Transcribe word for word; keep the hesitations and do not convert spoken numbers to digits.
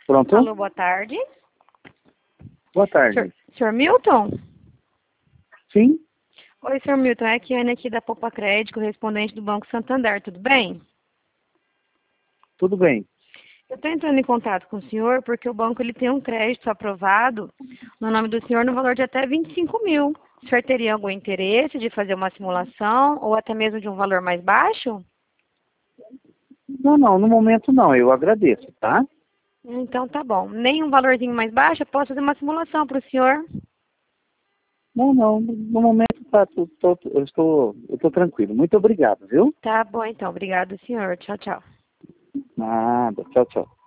Pronto? Alô, boa tarde. Boa tarde. Senhor, senhor Milton? Sim? Oi, senhor Milton. É a Kiane aqui da Poupa Crédito, correspondente do Banco Santander. Tudo bem? Tudo bem. Eu estou entrando em contato com o senhor porque o banco ele tem um crédito aprovado no nome do senhor no valor de até vinte e cinco mil. O senhor teria algum interesse de fazer uma simulação ou até mesmo de um valor mais baixo? Não, não, no momento não, eu agradeço, tá? Então tá bom. Nem um valorzinho mais baixo, eu posso fazer uma simulação para o senhor. Não, não, no momento tá, tô, tô, eu estou, eu estou tranquilo. Muito obrigado, viu? Tá bom então. Obrigado, senhor. Tchau, tchau. Nada, tchau, tchau.